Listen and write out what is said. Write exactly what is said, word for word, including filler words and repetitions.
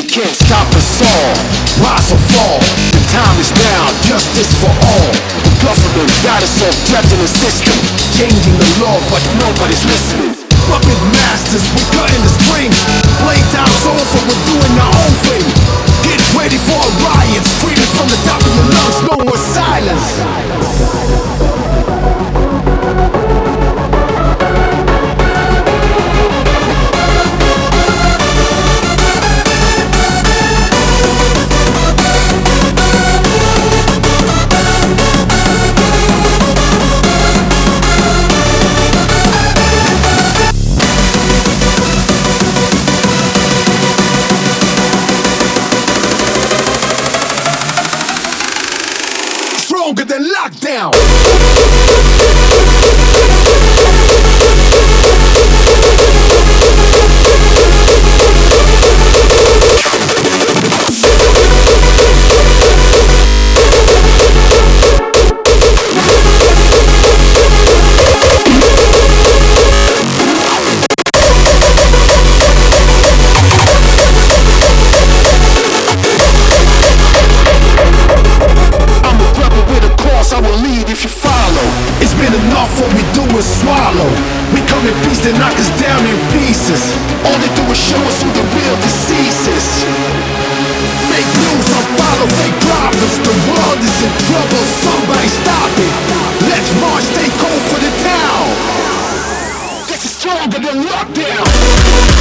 can't stop us all. Rise or fall, the time is now, justice for all. The government got us all trapped in a system, changing the law but nobody's listening. Puppet masters, we're cutting the strings. Playtime's over, we're doing our own thing. Get ready for a riot, screaming from the top of your lungs, no more silence. Stronger than lockdown. What we do is swallow. We come in peace to knock us down in pieces. All they do is show us who the real disease is. Fake news unfollow fake prophets. The world is in trouble, somebody stop it. Let's march, take over the town. This is stronger than lockdown.